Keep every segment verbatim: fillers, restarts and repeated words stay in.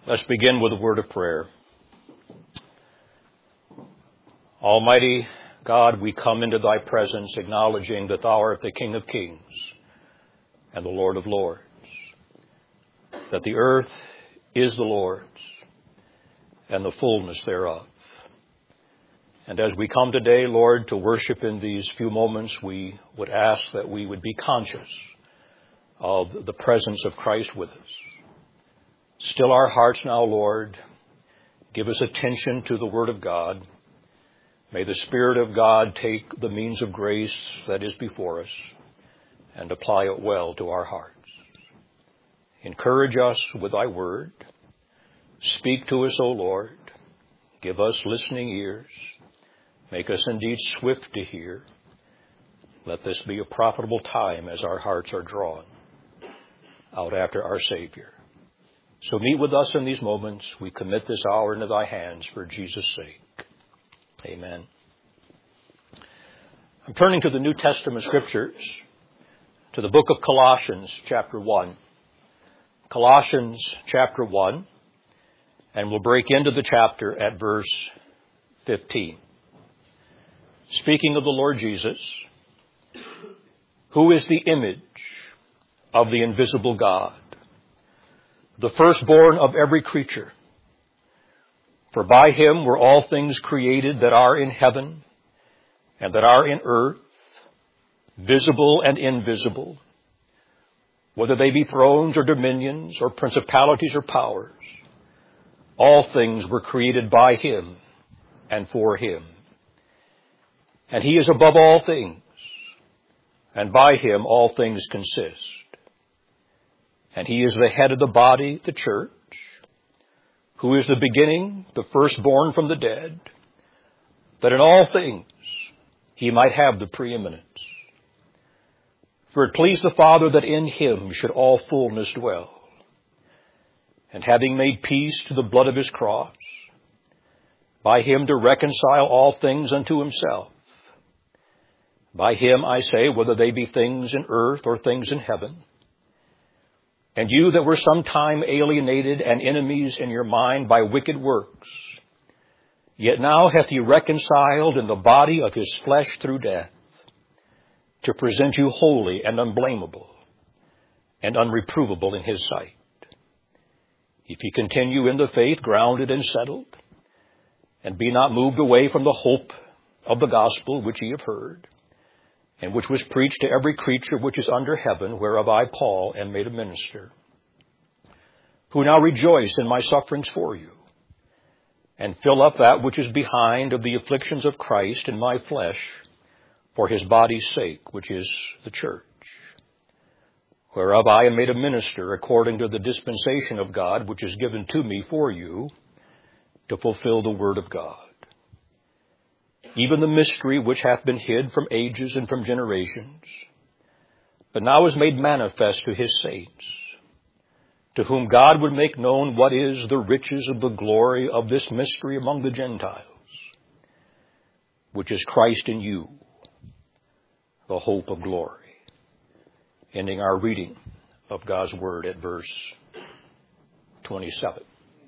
Let's begin with a word of prayer. Almighty God, we come into thy presence acknowledging that thou art the King of kings and the Lord of lords, that the earth is the Lord's and the fullness thereof. And as we come today, Lord, to worship in these few moments, we would ask that we would be conscious of the presence of Christ with us. Still our hearts now, Lord. Give us attention to the Word of God. May the Spirit of God take the means of grace that is before us and apply it well to our hearts. Encourage us with thy Word. Speak to us, O Lord. Give us listening ears. Make us indeed swift to hear. Let this be a profitable time as our hearts are drawn out after our Savior. So meet with us in these moments. We commit this hour into thy hands for Jesus' sake. Amen. I'm turning to the New Testament scriptures, to the book of Colossians, chapter one. Colossians, chapter one, and we'll break into the chapter at verse fifteen. Speaking of the Lord Jesus, who is the image of the invisible God, the firstborn of every creature. For by him were all things created that are in heaven and that are in earth, visible and invisible, whether they be thrones or dominions or principalities or powers. All things were created by him and for him. And he is above all things, and by him all things consist. And he is the head of the body, the church, who is the beginning, the firstborn from the dead, that in all things he might have the preeminence. For it pleased the Father that in him should all fullness dwell. And having made peace to the blood of his cross, by him to reconcile all things unto himself. By him, I say, whether they be things in earth or things in heaven. And you that were sometime alienated and enemies in your mind by wicked works, yet now hath he reconciled in the body of his flesh through death, to present you holy and unblameable and unreprovable in his sight. If ye continue in the faith, grounded and settled, and be not moved away from the hope of the gospel which ye have heard, and which was preached to every creature which is under heaven, whereof I, Paul, am made a minister, who now rejoice in my sufferings for you, and fill up that which is behind of the afflictions of Christ in my flesh, for his body's sake, which is the church, whereof I am made a minister according to the dispensation of God, which is given to me for you, to fulfill the word of God. Even the mystery which hath been hid from ages and from generations, but now is made manifest to his saints, to whom God would make known what is the riches of the glory of this mystery among the Gentiles, which is Christ in you, the hope of glory. Ending our reading of God's word at verse twenty-seven.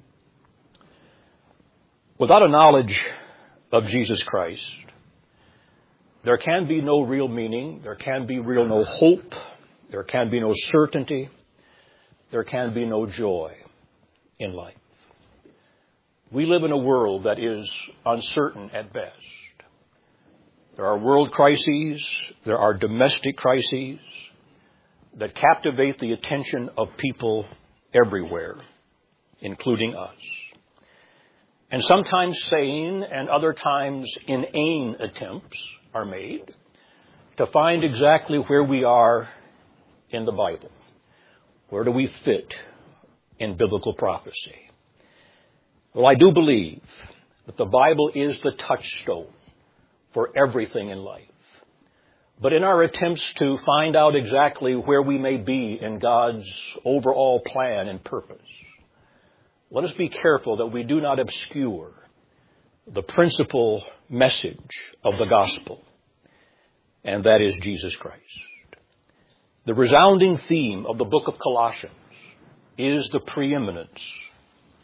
Without a knowledge of Jesus Christ, there can be no real meaning, there can be real no hope, there can be no certainty, there can be no joy in life. We live in a world that is uncertain at best. There are world crises, there are domestic crises that captivate the attention of people everywhere, including us. And sometimes sane and other times inane attempts are made to find exactly where we are in the Bible. Where do we fit in biblical prophecy? Well, I do believe that the Bible is the touchstone for everything in life. But in our attempts to find out exactly where we may be in God's overall plan and purpose, let us be careful that we do not obscure the principal message of the gospel, and that is Jesus Christ. The resounding theme of the book of Colossians is the preeminence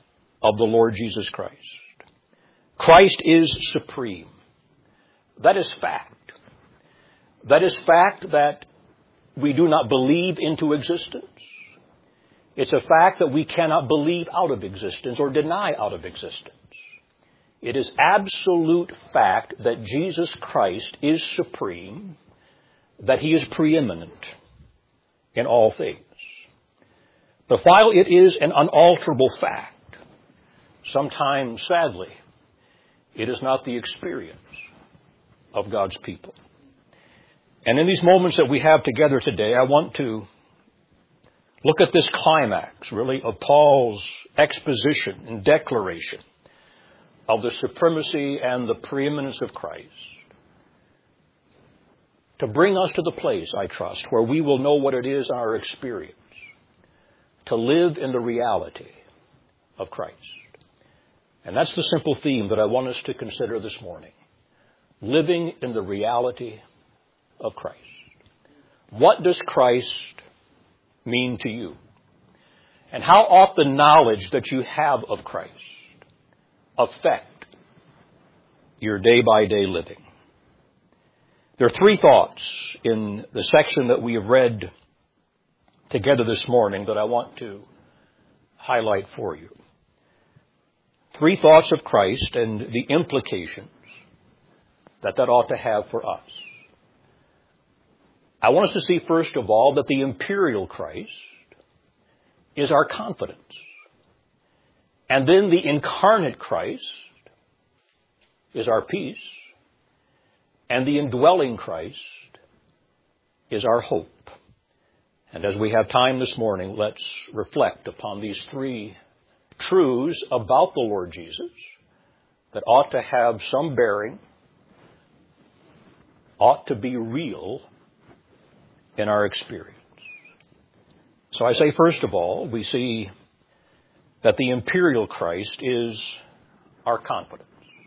of the Lord Jesus Christ. Christ is supreme. That is fact. That is fact that we do not believe into existence. It's a fact that we cannot believe out of existence or deny out of existence. It is absolute fact that Jesus Christ is supreme, that He is preeminent in all things. But while it is an unalterable fact, sometimes, sadly, it is not the experience of God's people. And in these moments that we have together today, I want to look at this climax, really, of Paul's exposition and declaration of the supremacy and the preeminence of Christ, to bring us to the place, I trust, where we will know what it is in our experience to live in the reality of Christ. And that's the simple theme that I want us to consider this morning. Living in the reality of Christ. What does Christ mean to you? And how ought the knowledge that you have of Christ affect your day-by-day living? There are three thoughts in the section that we have read together this morning that I want to highlight for you. Three thoughts of Christ and the implications that that ought to have for us. I want us to see, first of all, that the imperial Christ is our confidence. And then the incarnate Christ is our peace. And the indwelling Christ is our hope. And as we have time this morning, let's reflect upon these three truths about the Lord Jesus that ought to have some bearing, ought to be real in our experience. So I say, first of all, we see that the imperial Christ is our confidence.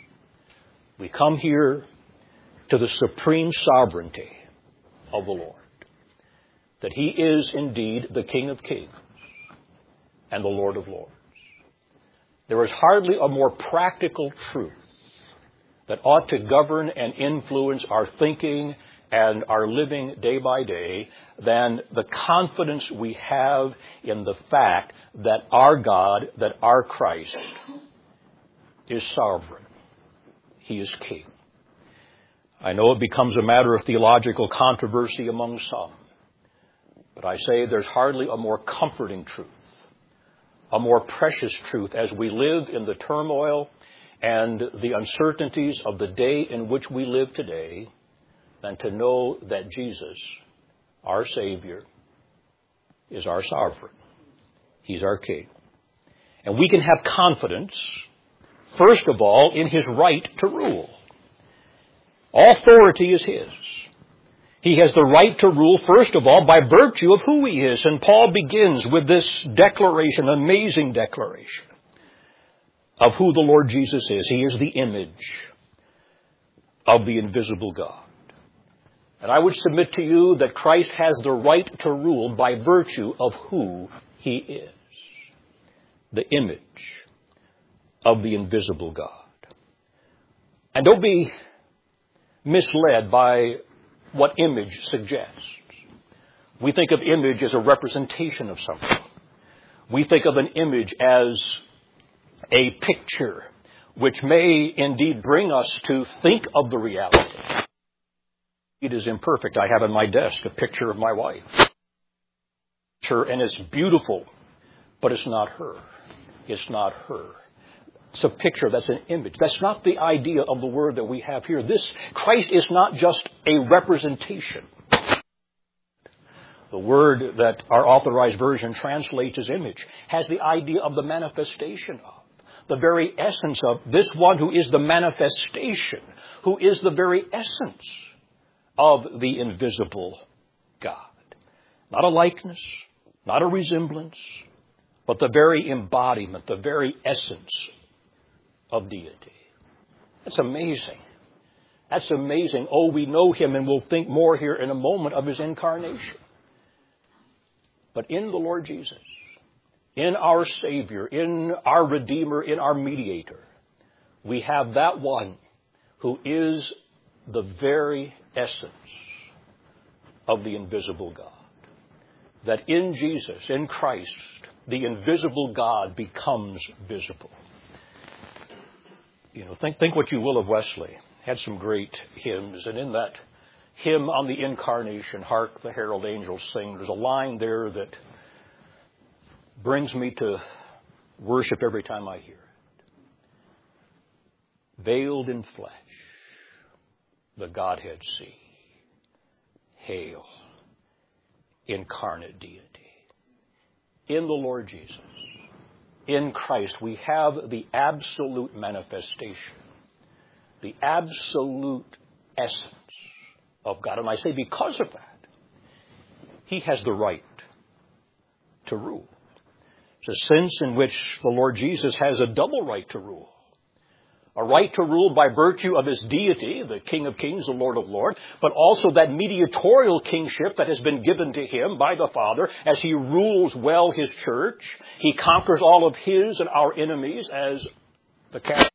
We come here to the supreme sovereignty of the Lord, that He is indeed the King of Kings and the Lord of Lords. There is hardly a more practical truth that ought to govern and influence our thinking and our living day by day than the confidence we have in the fact that our God, that our Christ is sovereign. He is King. I know it becomes a matter of theological controversy among some, but I say there's hardly a more comforting truth, a more precious truth as we live in the turmoil and the uncertainties of the day in which we live today than to know that Jesus, our Savior, is our sovereign. He's our King. And we can have confidence, first of all, in His right to rule. All authority is His. He has the right to rule, first of all, by virtue of who He is. And Paul begins with this declaration, amazing declaration of who the Lord Jesus is. He is the image of the invisible God. And I would submit to you that Christ has the right to rule by virtue of who He is. The image of the invisible God. And don't be misled by what image suggests. We think of image as a representation of something. We think of an image as a picture, which may indeed bring us to think of the reality. It is imperfect. I have on my desk a picture of my wife. Her, and it's beautiful, but it's not her. It's not her. It's a picture. That's an image. That's not the idea of the word that we have here. This Christ is not just a representation. The word that our Authorized Version translates as image has the idea of the manifestation of, the very essence of this one who is the manifestation, who is the very essence of the invisible God. Not a likeness, not a resemblance, but the very embodiment, the very essence of deity. That's amazing. That's amazing. Oh, we know Him, and we'll think more here in a moment of His incarnation. But in the Lord Jesus, in our Savior, in our Redeemer, in our Mediator, we have that one who is the very essence of the invisible God. That in Jesus, in Christ, the invisible God becomes visible. You know, think, think what you will of Wesley. Had some great hymns, and in that hymn on the Incarnation, Hark the Herald Angels Sing, there's a line there that brings me to worship every time I hear it. Veiled in flesh, the Godhead see. Hail, incarnate deity. In the Lord Jesus, in Christ, we have the absolute manifestation, the absolute essence of God. And I say because of that, He has the right to rule. It's a sense in which the Lord Jesus has a double right to rule. A right to rule by virtue of His deity, the King of Kings, the Lord of Lords, but also that mediatorial kingship that has been given to Him by the Father as He rules well His church. He conquers all of His and our enemies as the captain.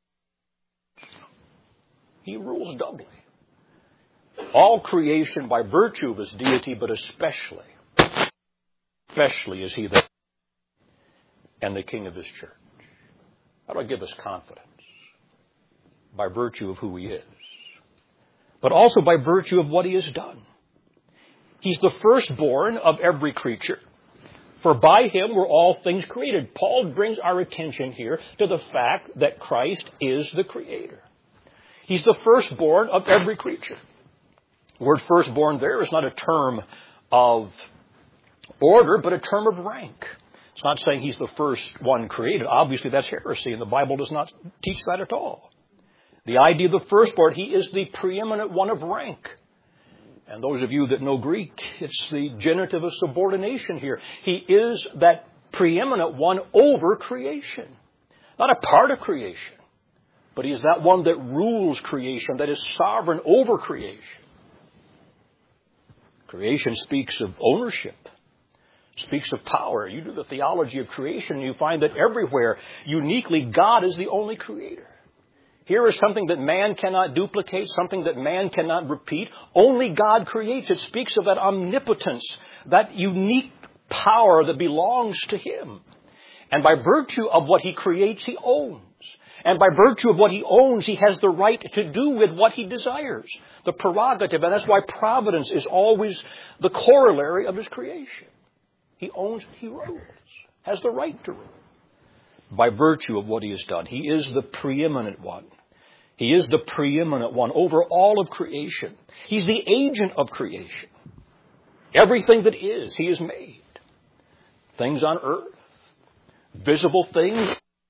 He rules doubly. All creation by virtue of His deity, but especially, especially is He the and the King of His church. How do I give us confidence? By virtue of who He is, but also by virtue of what He has done. He's the firstborn of every creature, for by Him were all things created. Paul brings our attention here to the fact that Christ is the Creator. He's the firstborn of every creature. The word firstborn there is not a term of order, but a term of rank. It's not saying He's the first one created. Obviously, that's heresy, and the Bible does not teach that at all. The idea of the firstborn, He is the preeminent one of rank. And those of you that know Greek, it's the genitive of subordination here. He is that preeminent one over creation. Not a part of creation, but He is that one that rules creation, that is sovereign over creation. Creation speaks of ownership, speaks of power. You do the theology of creation, and you find that everywhere, uniquely, God is the only creator. Here is something that man cannot duplicate, something that man cannot repeat. Only God creates. It speaks of that omnipotence, that unique power that belongs to Him. And by virtue of what He creates, He owns. And by virtue of what He owns, He has the right to do with what He desires. The prerogative. And that's why providence is always the corollary of His creation. He owns, He rules, has the right to rule. By virtue of what He has done. He is the preeminent one. He is the preeminent one over all of creation. He's the agent of creation. Everything that is, He has made. Things on earth, visible things,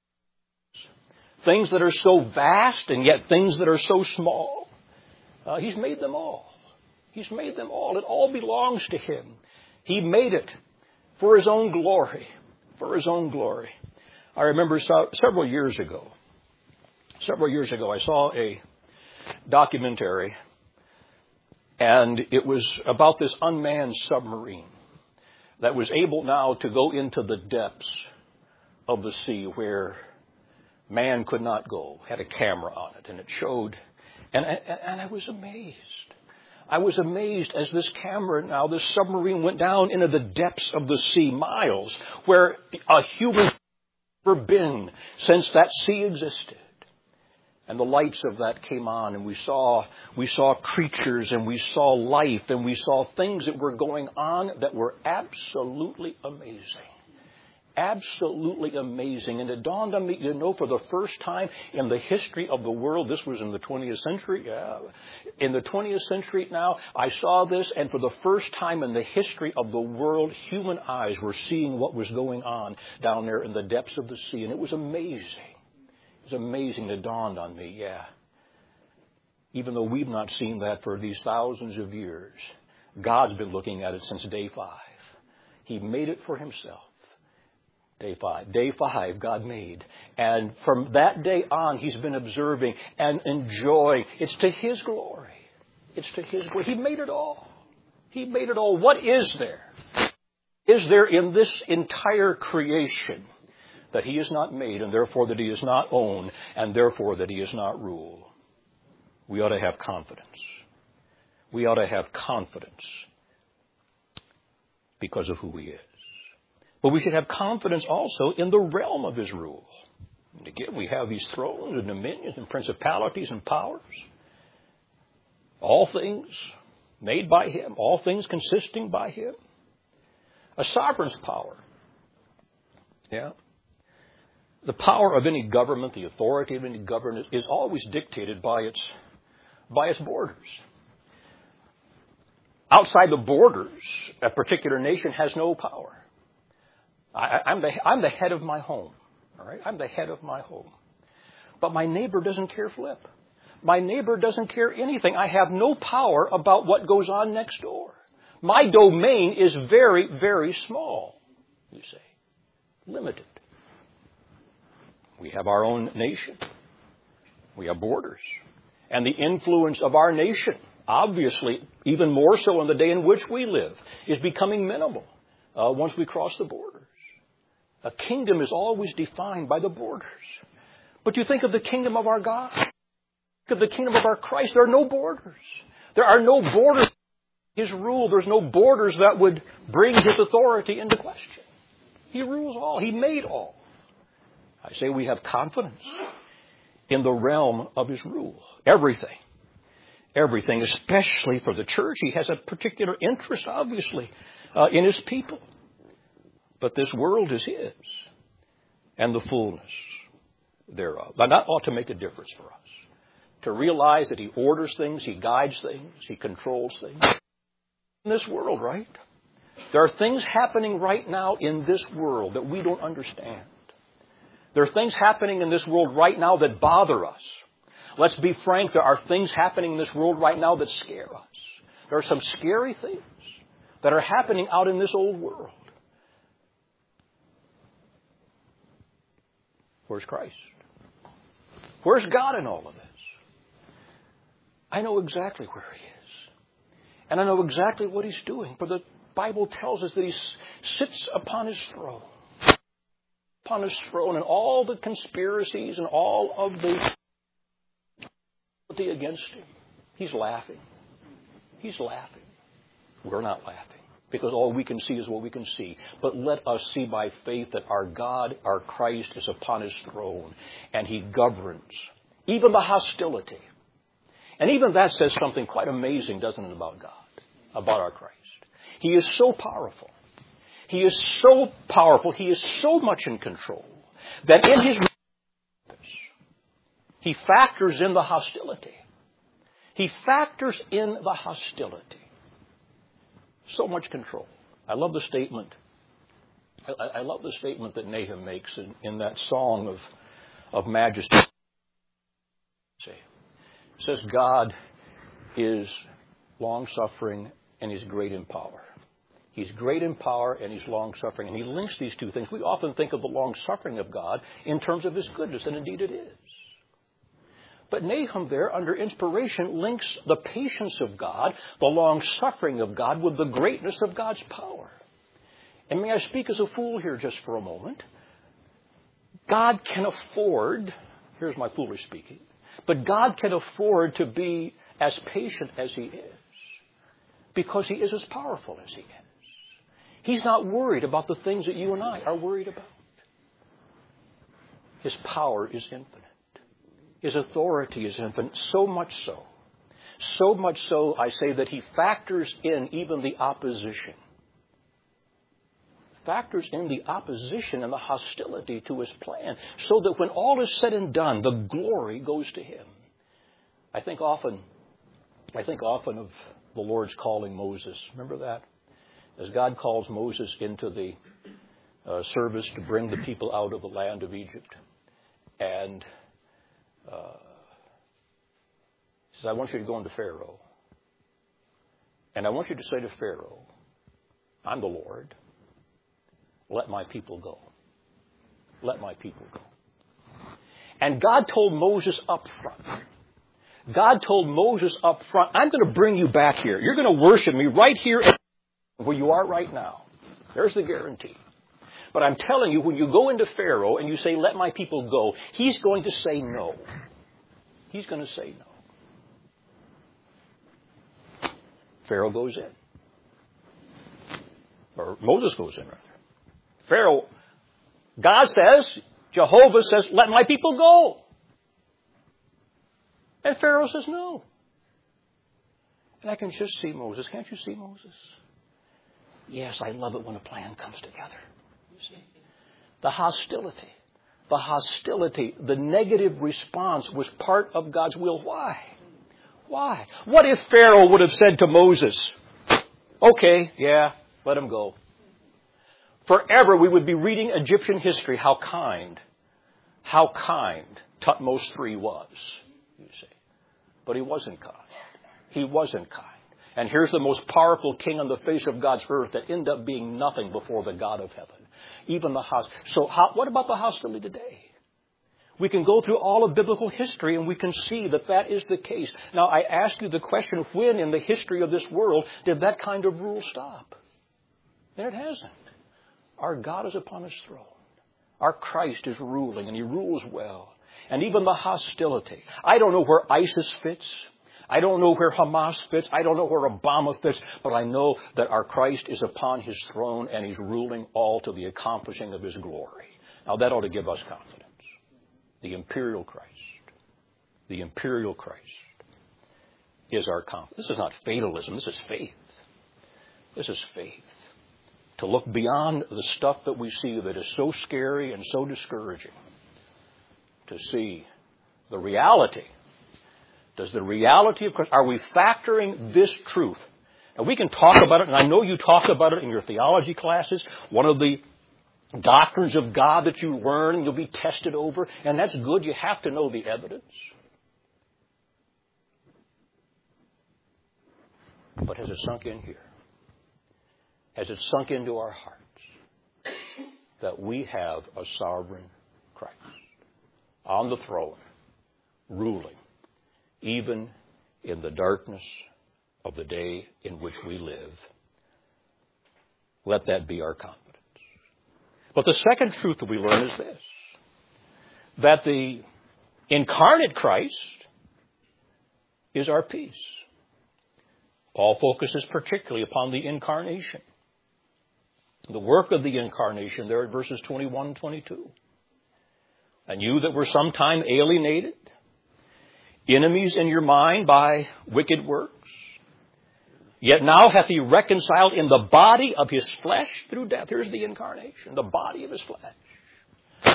things that are so vast and yet things that are so small. Uh, he's made them all. He's made them all. It all belongs to Him. He made it for His own glory. For His own glory. I remember so, several years ago, several years ago, I saw a documentary, and it was about this unmanned submarine that was able now to go into the depths of the sea where man could not go. Had a camera on it, and it showed, and, and I was amazed. I was amazed as this camera now, this submarine went down into the depths of the sea, miles, where a human never been since that sea existed. And the lights of that came on, and we saw we saw creatures, and we saw life, and we saw things that were going on that were absolutely amazing. Absolutely amazing. And it dawned on me, you know, for the first time in the history of the world, this was in the twentieth century, yeah. In the twentieth century now, I saw this, and for the first time in the history of the world, human eyes were seeing what was going on down there in the depths of the sea. And it was amazing. It was amazing. It dawned on me, yeah. Even though we've not seen that for these thousands of years, God's been looking at it since day five. He made it for Himself. Day five. Day five, God made. And from that day on, He's been observing and enjoying. It's to His glory. It's to His glory. He made it all. He made it all. What is there is there in this entire creation that he is not made, and therefore that he is not own, and therefore that he is not rule? We ought to have confidence. We ought to have confidence because of who he is. But we should have confidence also in the realm of his rule. And again, we have these thrones and dominions and principalities and powers. All things made by him, all things consisting by him. A sovereign's power. Yeah. The power of any government, the authority of any government is always dictated by its, by its borders. Outside the borders, a particular nation has no power. I, I'm, the, I'm the head of my home. All right? I'm the head of my home. But my neighbor doesn't care flip. My neighbor doesn't care anything. I have no power about what goes on next door. My domain is very, very small, you say. Limited. We have our own nation. We have borders. And the influence of our nation, obviously, even more so in the day in which we live, is becoming minimal uh, once we cross the borders. A kingdom is always defined by the borders. But you think of the kingdom of our God. Think of the kingdom of our Christ. There are no borders. There are no borders. His rule, there's no borders that would bring his authority into question. He rules all. He made all. I say we have confidence in the realm of his rule. Everything. Everything, especially for the church. He has a particular interest, obviously, uh, in his people. But this world is his, and the fullness thereof. Now, that ought to make a difference for us. To realize that he orders things, he guides things, he controls things. In this world, right? There are things happening right now in this world that we don't understand. There are things happening in this world right now that bother us. Let's be frank, there are things happening in this world right now that scare us. There are some scary things that are happening out in this old world. Where's Christ? Where's God in all of this? I know exactly where he is. And I know exactly what he's doing. For the Bible tells us that he sits upon his throne. Upon his throne, and all the conspiracies and all of the against him. He's laughing. He's laughing. We're not laughing. Because all we can see is what we can see. But let us see by faith that our God, our Christ, is upon his throne. And he governs even the hostility. And even that says something quite amazing, doesn't it, about God, about our Christ. He is so powerful. He is so powerful. He is so much in control that in his he factors in the hostility. He factors in the hostility. So much control. I love the statement. I, I love the statement that Nahum makes in, in that song of, of majesty. It says God is long-suffering and he's great in power. He's great in power and he's long-suffering. And he links these two things. We often think of the long-suffering of God in terms of his goodness, and indeed it is. But Nahum there, under inspiration, links the patience of God, the long-suffering of God, with the greatness of God's power. And may I speak as a fool here just for a moment? God can afford, here's my foolish speaking, but God can afford to be as patient as he is because he is as powerful as he is. He's not worried about the things that you and I are worried about. His power is infinite. His authority is infinite, so much so. So much so, I say, that he factors in even the opposition. Factors in the opposition and the hostility to his plan, so that when all is said and done, the glory goes to him. I think often, I think often of the Lord's calling Moses. Remember that? As God calls Moses into the uh, service to bring the people out of the land of Egypt. And Uh, he says, I want you to go into Pharaoh. And I want you to say to Pharaoh, I'm the Lord. Let my people go. Let my people go. And God told Moses up front. God told Moses up front, I'm going to bring you back here. You're going to worship me right here where you are right now. There's the guarantee. But I'm telling you, when you go into Pharaoh and you say, let my people go, he's going to say no. He's going to say no. Pharaoh goes in. Or Moses goes in, rather. Pharaoh, God says, Jehovah says, let my people go. And Pharaoh says no. And I can just see Moses. Can't you see Moses? Yes, I love it when a plan comes together. You see? The hostility. The hostility, the negative response was part of God's will. Why? Why? What if Pharaoh would have said to Moses, okay, yeah, let him go. Forever we would be reading Egyptian history, how kind, how kind Thutmose the third was, you see. But he wasn't kind. He wasn't kind. And here's the most powerful king on the face of God's earth that ended up being nothing before the God of heaven. Even the host. So how, what about the hostility today? We can go through all of biblical history and we can see that that is the case. Now I ask you the question, when in the history of this world did that kind of rule stop? And it hasn't. Our God is upon his throne. Our Christ is ruling, and he rules well. And even the hostility. I don't know where ISIS fits. I don't know where Hamas fits. I don't know where Obama fits. But I know that our Christ is upon his throne, and he's ruling all to the accomplishing of his glory. Now that ought to give us confidence. The imperial Christ. The imperial Christ is our confidence. This is not fatalism. This is faith. This is faith. To look beyond the stuff that we see that is so scary and so discouraging. To see the reality. Does the reality of Christ, are we factoring this truth? And we can talk about it, and I know you talk about it in your theology classes. One of the doctrines of God that you learn and you'll be tested over, and that's good. You have to know the evidence. But has it sunk in here? Has it sunk into our hearts that we have a sovereign Christ on the throne, ruling, even in the darkness of the day in which we live? Let that be our confidence. But the second truth that we learn is this, that the incarnate Christ is our peace. Paul focuses particularly upon the incarnation. The work of the incarnation there at verses twenty-one and twenty-two. And you that were sometime alienated, enemies in your mind by wicked works, yet now hath he reconciled in the body of his flesh through death. Here's the incarnation, the body of his flesh.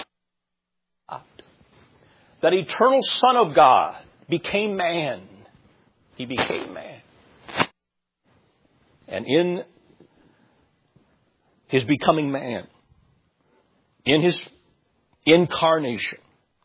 That eternal Son of God became man. He became man. And in his becoming man, in his incarnation,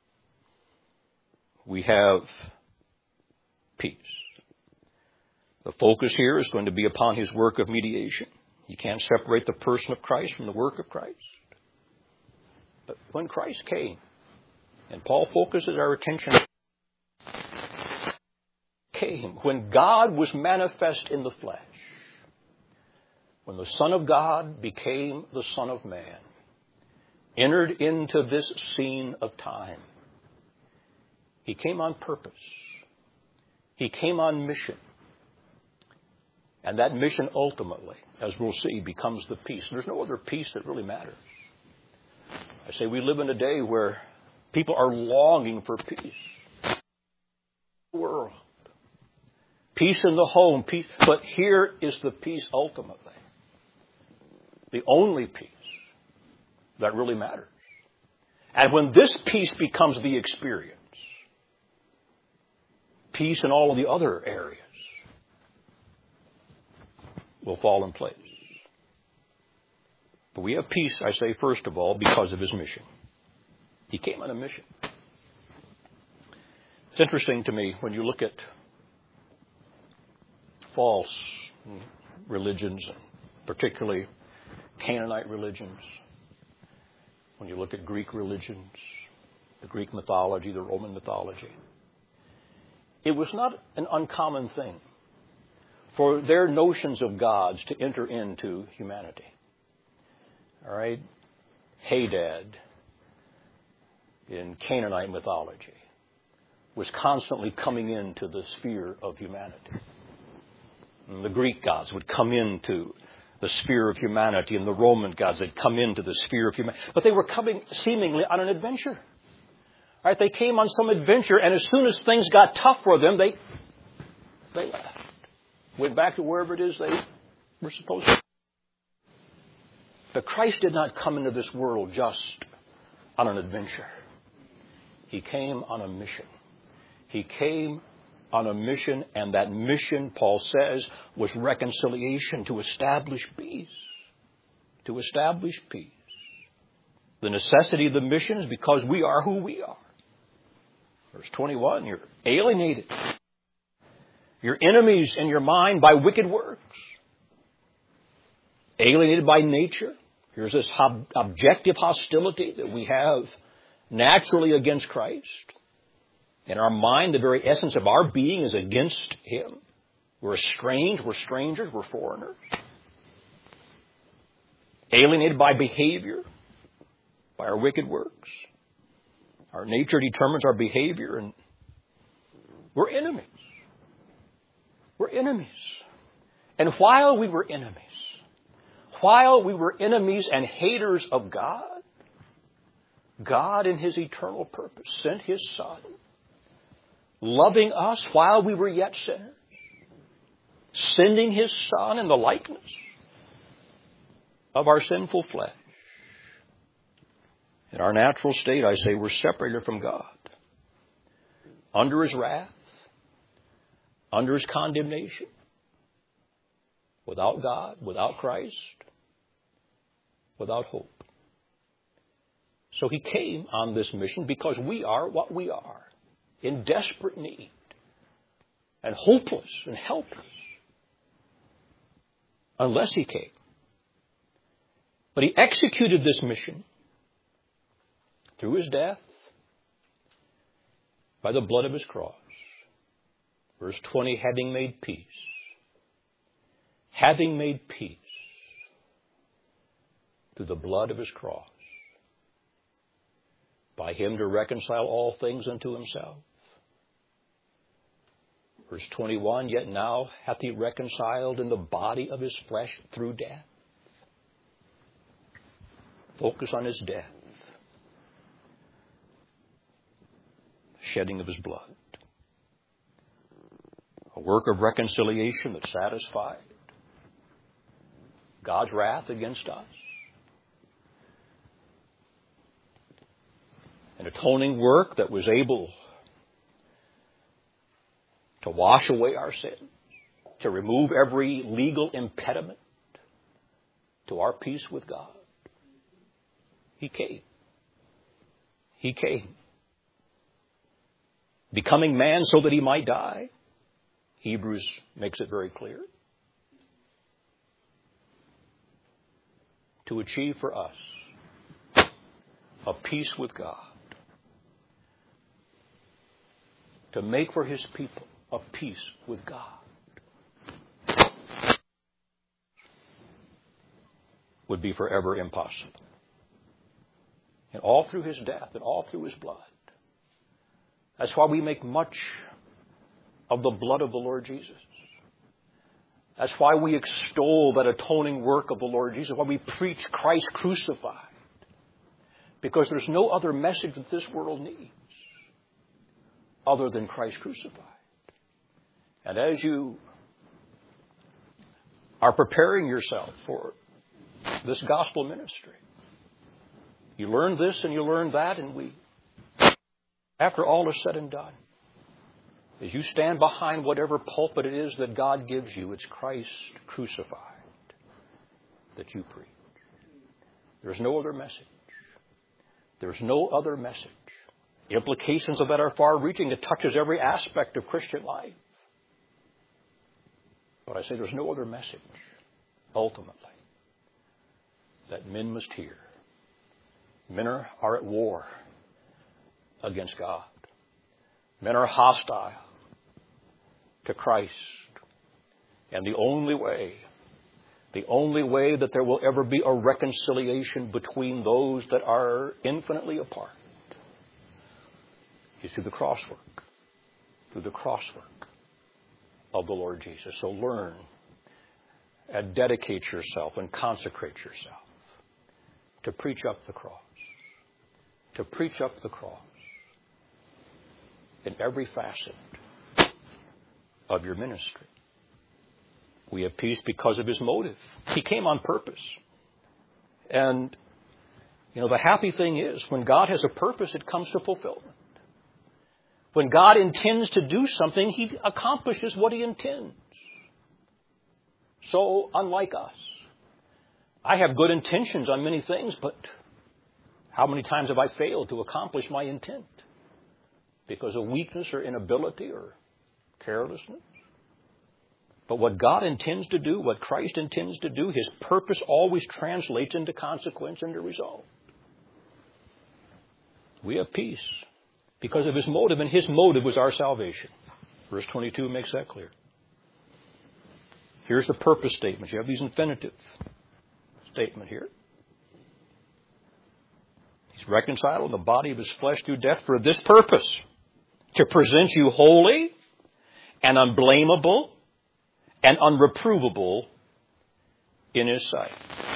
we have peace. The focus here is going to be upon his work of mediation. You can't separate the person of Christ from the work of Christ. But when Christ came, and Paul focuses our attention, came when God was manifest in the flesh, when the Son of God became the Son of Man, entered into this scene of time. He came on purpose. He came on mission. And that mission ultimately, as we'll see, becomes the peace. There's no other peace that really matters. I say we live in a day where people are longing for peace. The world. Peace in the home. Peace. But here is the peace ultimately. The only peace that really matters. And when this peace becomes the experience, peace in all of the other areas will fall in place. But we have peace, I say, first of all, because of his mission. He came on a mission. It's interesting to me when you look at false religions, particularly Canaanite religions, when you look at Greek religions, the Greek mythology, the Roman mythology, it was not an uncommon thing for their notions of gods to enter into humanity. All right? Hadad in Canaanite mythology was constantly coming into the sphere of humanity. And the Greek gods would come into the sphere of humanity, and the Roman gods had come into the sphere of humanity. But they were coming seemingly on an adventure. All right, they came on some adventure, and as soon as things got tough for them, they they left. Went back to wherever it is they were supposed to. But Christ did not come into this world just on an adventure. He came on a mission. He came on a mission, and that mission, Paul says, was reconciliation, to establish peace. To establish peace. The necessity of the mission is because we are who we are. Verse twenty-one, you're alienated. You're enemies in your mind by wicked works. Alienated by nature. Here's this ob- objective hostility that we have naturally against Christ. In our mind, the very essence of our being is against Him. We're estranged, we're strangers, we're foreigners. Alienated by behavior, by our wicked works. Our nature determines our behavior, and we're enemies. We're enemies. And while we were enemies, while we were enemies and haters of God, God in His eternal purpose sent His Son, loving us while we were yet sinners, sending His Son in the likeness of our sinful flesh. In our natural state, I say, we're separated from God, under His wrath, under His condemnation, without God, without Christ, without hope. So He came on this mission because we are what we are, in desperate need, and hopeless and helpless, unless He came. But He executed this mission through His death, by the blood of His cross. Verse twenty, having made peace. Having made peace through the blood of His cross. By Him to reconcile all things unto Himself. Verse twenty-one, yet now hath He reconciled in the body of His flesh through death. Focus on His death. Shedding of His blood. A work of reconciliation that satisfied God's wrath against us. An atoning work that was able to wash away our sins, to remove every legal impediment to our peace with God. He came. He came. Becoming man so that He might die. Hebrews makes it very clear. To achieve for us a peace with God. To make for His people a peace with God. Would be forever impossible. And all through His death and all through His blood. That's why we make much of the blood of the Lord Jesus. That's why we extol that atoning work of the Lord Jesus. Why we preach Christ crucified. Because there's no other message that this world needs other than Christ crucified. And as you are preparing yourself for this gospel ministry, you learn this and you learn that, and we, after all is said and done, as you stand behind whatever pulpit it is that God gives you, it's Christ crucified that you preach. There's no other message. There's no other message. The implications of that are far-reaching. It touches every aspect of Christian life. But I say there's no other message, ultimately, that men must hear. Men are, are at war against God. Men are hostile to Christ. And the only way The only way that there will ever be a reconciliation between those that are infinitely apart is through the cross work, through the cross work of the Lord Jesus. So learn and dedicate yourself and consecrate yourself to preach up the cross, to preach up the cross in every facet of your ministry. We have peace because of his motive. He came on purpose. And, you know, the happy thing is when God has a purpose, it comes to fulfillment. When God intends to do something, he accomplishes what he intends. So, unlike us, I have good intentions on many things, but how many times have I failed to accomplish my intent? Because of weakness or inability or carelessness? But what God intends to do, what Christ intends to do, his purpose always translates into consequence and into result. We have peace because of his motive, and his motive was our salvation. Verse twenty-two makes that clear. Here's the purpose statements. You have these infinitive statement here. He's reconciled in the body of his flesh through death for this purpose, to present you holy and unblameable and unreprovable in his sight.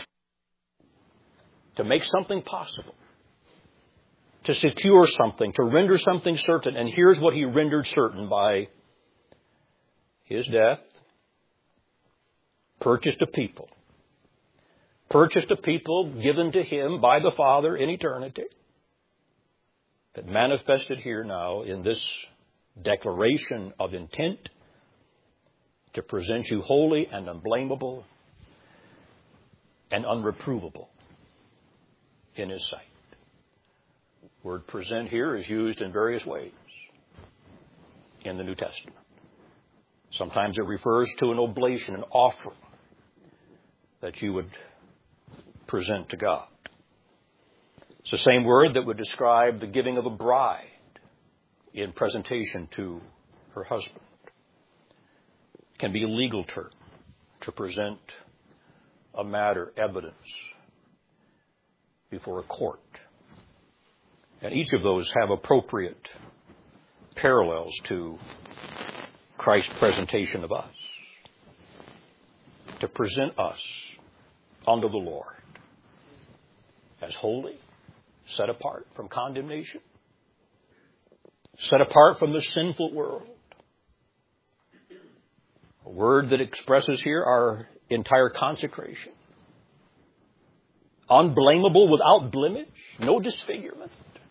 To make something possible. To secure something. To render something certain. And here's what he rendered certain by his death. Purchased a people. Purchased a people given to him by the Father in eternity. But manifested here now in this declaration of intent to present you holy and unblameable and unreprovable in his sight. The word present here is used in various ways in the New Testament. Sometimes it refers to an oblation, an offering that you would present to God. It's the same word that would describe the giving of a bride in presentation to her husband. It can be a legal term to present a matter, evidence, before a court. And each of those have appropriate parallels to Christ's presentation of us. To present us unto the Lord as holy, set apart from condemnation, set apart from the sinful world. A word that expresses here our entire consecration. Unblameable, without blemish, no disfigurement.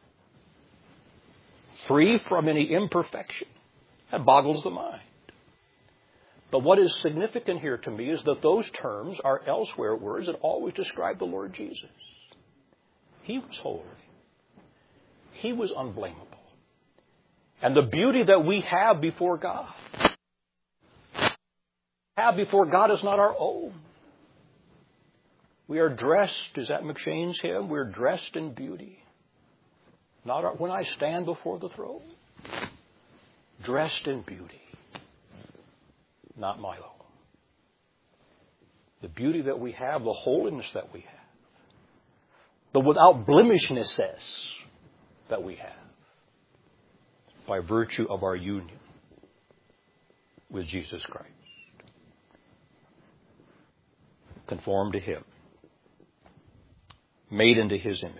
Free from any imperfection. That boggles the mind. But what is significant here to me is that those terms are elsewhere words that always describe the Lord Jesus. He was holy. He was unblameable. And the beauty that we have before God, have before God is not our own. We are dressed, is that McShane's hymn? We're dressed in beauty. Not our, when I stand before the throne, dressed in beauty, not my own. The beauty that we have, the holiness that we have, the without blemishness that we have, by virtue of our union with Jesus Christ. Conformed to him. Made into his image.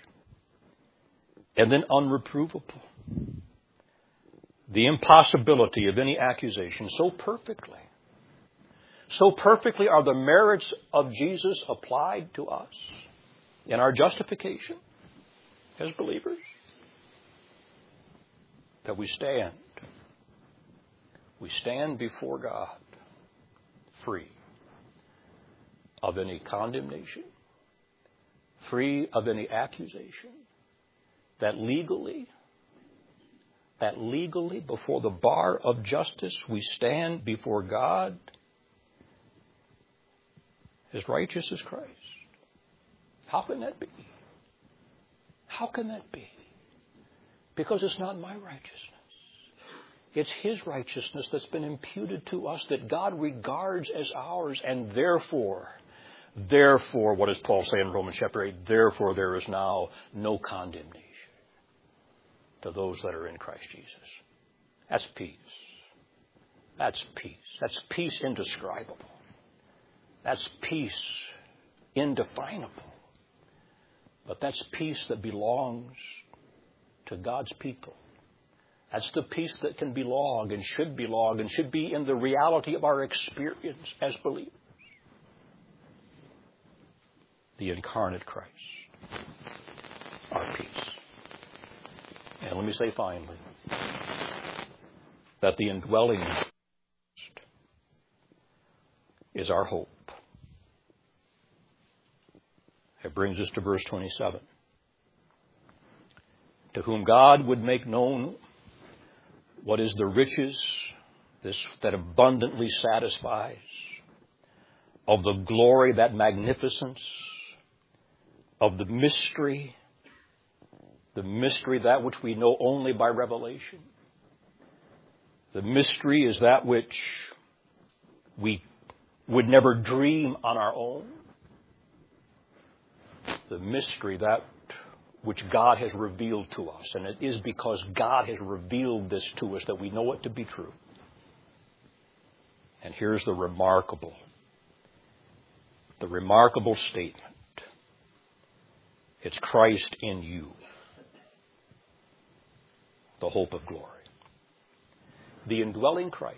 And then unreprovable. The impossibility of any accusation so perfectly. So perfectly are the merits of Jesus applied to us in our justification as believers, that we stand. We stand before God free of any condemnation, free of any accusation, that legally, that legally before the bar of justice we stand before God as righteous as Christ. How can that be? How can that be? Because it's not my righteousness. It's His righteousness that's been imputed to us that God regards as ours, and therefore, therefore, what does Paul say in Romans chapter eight? Therefore there is now no condemnation to those that are in Christ Jesus. That's peace. That's peace. That's peace indescribable. That's peace indefinable. But that's peace that belongs to God's people. That's the peace that can belong and should belong and should be in the reality of our experience as believers. The incarnate Christ, our peace. And let me say finally, that the indwelling Christ is our hope. It brings us to verse twenty-seven. To whom God would make known what is the riches, this that abundantly satisfies, of the glory, that magnificence, of the mystery, the mystery, that which we know only by revelation. The mystery is that which we would never dream on our own. The mystery, that which God has revealed to us. And it is because God has revealed this to us that we know it to be true. And here's the remarkable, the remarkable statement. It's Christ in you, the hope of glory. The indwelling Christ.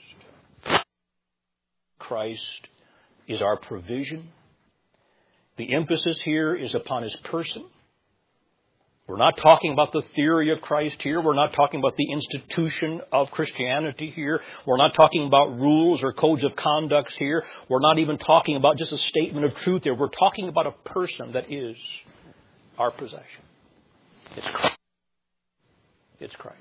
Christ is our provision. The emphasis here is upon His person. We're not talking about the theory of Christ here. We're not talking about the institution of Christianity here. We're not talking about rules or codes of conduct here. We're not even talking about just a statement of truth here. We're talking about a person that is our possession. It's Christ. It's Christ.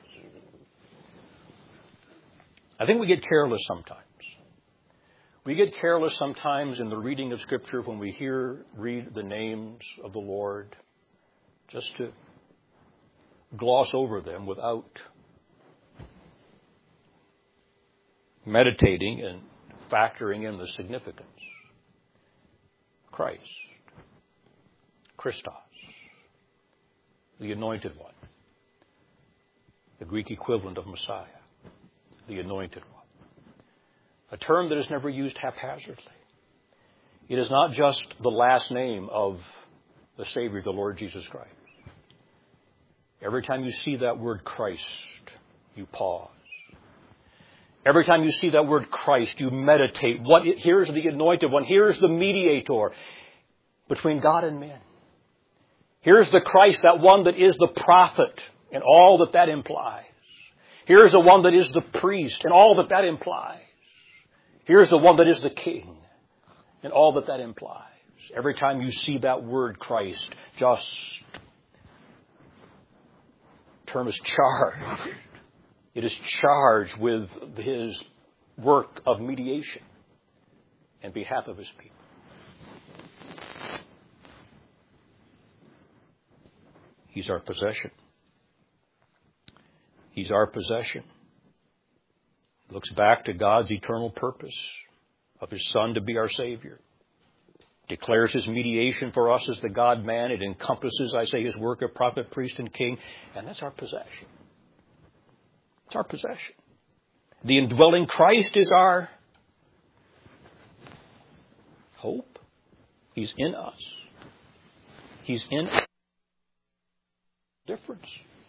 I think we get careless sometimes. We get careless sometimes in the reading of Scripture when we hear, read the names of the Lord, just to gloss over them without meditating and factoring in the significance. Christ, Christos, the Anointed One, the Greek equivalent of Messiah, the Anointed One. A term that is never used haphazardly. It is not just the last name of the Savior, the Lord Jesus Christ. Every time you see that word Christ, you pause. Every time you see that word Christ, you meditate. What? Here's the Anointed One. Here's the mediator between God and men. Here's the Christ, that one that is the prophet and all that that implies. Here's the one that is the priest and all that that implies. Here's the one that is the king and all that that implies. Every time you see that word Christ, just term is charged. It is charged with His work of mediation in behalf of His people. He's our possession. He's our possession. Looks back to God's eternal purpose of His Son to be our Savior. Declares His mediation for us as the God-man. It encompasses, I say, His work of prophet, priest, and king. And that's our possession. It's our possession. The indwelling Christ is our hope. He's in us. He's in us. Difference.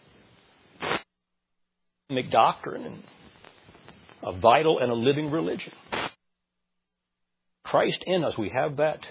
Make doctrine and a vital and a living religion. Christ in us, we have that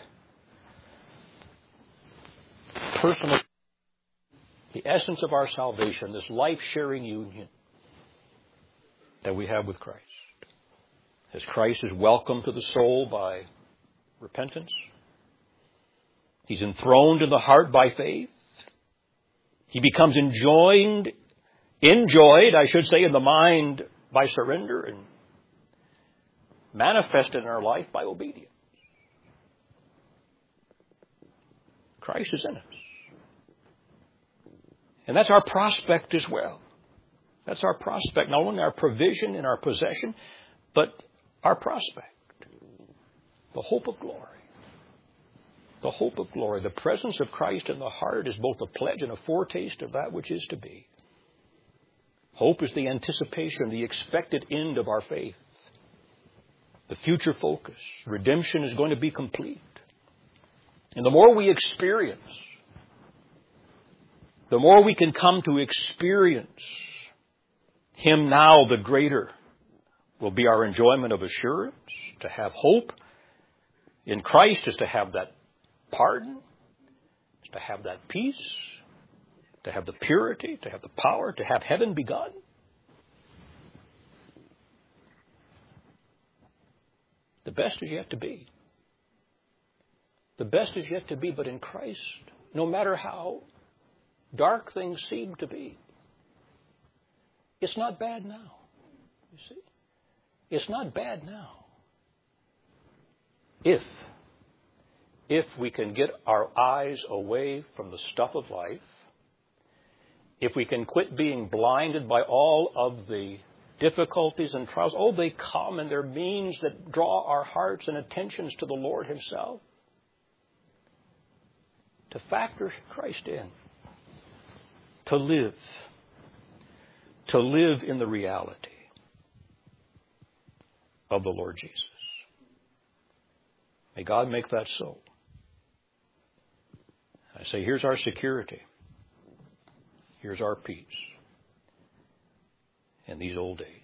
personal, the essence of our salvation, this life-sharing union that we have with Christ. As Christ is welcomed to the soul by repentance, He's enthroned in the heart by faith. He becomes enjoined, enjoyed, I should say, in the mind by surrender, and manifested in our life by obedience. Christ is in us. And that's our prospect as well. That's our prospect, not only our provision and our possession, but our prospect. The hope of glory. The hope of glory. The presence of Christ in the heart is both a pledge and a foretaste of that which is to be. Hope is the anticipation, the expected end of our faith. The future focus. Redemption is going to be complete. And the more we experience, the more we can come to experience Him now, the greater will be our enjoyment of assurance. To have hope in Christ is to have that pardon, is to have that peace, to have the purity, to have the power, to have heaven begun. The best is yet to be. The best is yet to be, but in Christ, no matter how dark things seem to be, it's not bad now. You see? It's not bad now. If, if we can get our eyes away from the stuff of life, if we can quit being blinded by all of the difficulties and trials, oh, they come and they're means that draw our hearts and attentions to the Lord Himself. To factor Christ in. To live. To live in the reality of the Lord Jesus. May God make that so. I say, here's our security. Here's our peace in these old days.